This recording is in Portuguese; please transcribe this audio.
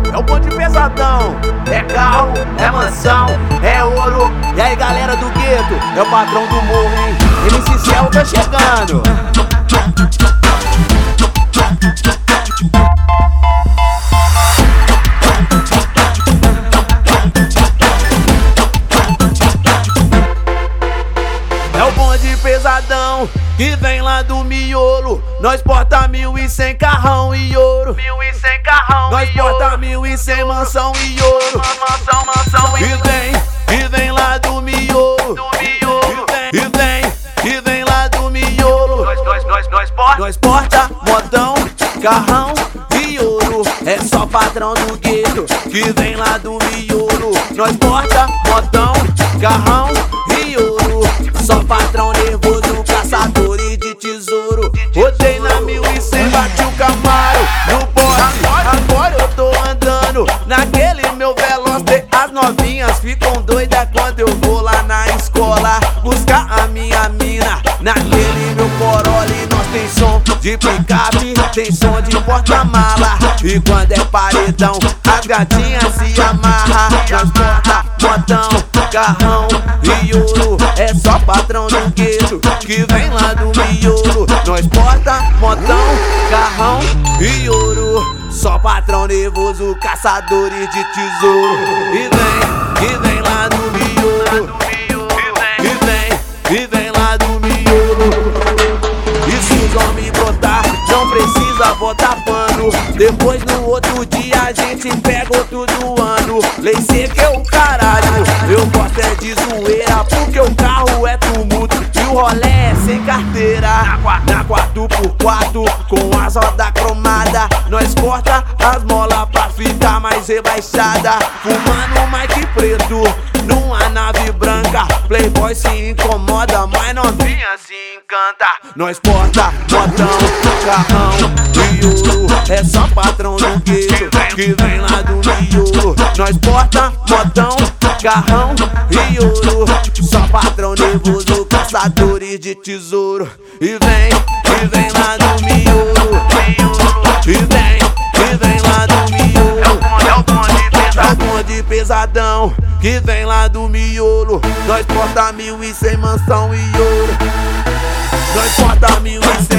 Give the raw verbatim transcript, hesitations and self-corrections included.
é o bonde pesadão. É carro, é mansão, é ouro. E aí galera do gueto, é o patrão do morro, hein? M C Céu tá chegando. É o bonde pesadão que vem lá do miolo. Nós porta mil e cem carrão e ouro. Mil e cem carrão Nós e porta ouro. mil e cem mansão e ouro. Mansão, mansão E vem, e vem lá do miolo. do miolo. E vem, e vem lá do miolo. Nós, nós, nós, nós porta. Nós porta, modão, carrão e ouro. É só patrão do gueto que vem lá do miolo. Nós porta, modão, carrão e ouro. Só patrão nervoso, caçadores de tesouro. Rodei na mil e cem, bati o Camaro no poste. Agora eu tô andando naquele meu Veloster. As novinhas ficam doidas quando eu vou lá na escola buscar a minha mina. Naquele meu Corolla nós tem som de picape, tem som de porta-mala. E quando é paredão, as gatinhas se amarram. Nós porta, modão, carrão e ouro. É só patrão do gueto que vem lá do miolo. Nós porta, modão, carrão e ouro. Só patrão nervoso, caçadores de tesouro. E vem, e vem lá do miolo. E vem, e vem lá do miolo. E se os homens brotar, não precisa botar pano. Depois no outro dia a gente pega outro do ano. Lei seca é o caralho, eu gosto é de zoeira, porque o carro é tumulto e o rolé é sem carteira. Na quatro por quatro, com as rodas cromadas, nós corta as molas pra ficar mais rebaixada. Fumando Mike preto, numa nave branca. Playboy se incomoda, mas novinha se encanta. Nós porta, modão, carrão e ouro. É só patrão do gueto que vem lá do miolo. Nós porta, modão, carrão e ouro. Só patrão nervoso, caçadores de tesouro. E vem, e vem lá do miolo. E vem, e vem lá do miolo. É o bonde pesadão. É o bonde pesadão que vem lá do miolo. Nós porta mil e cem mansão e ouro. Nós porta mil e cem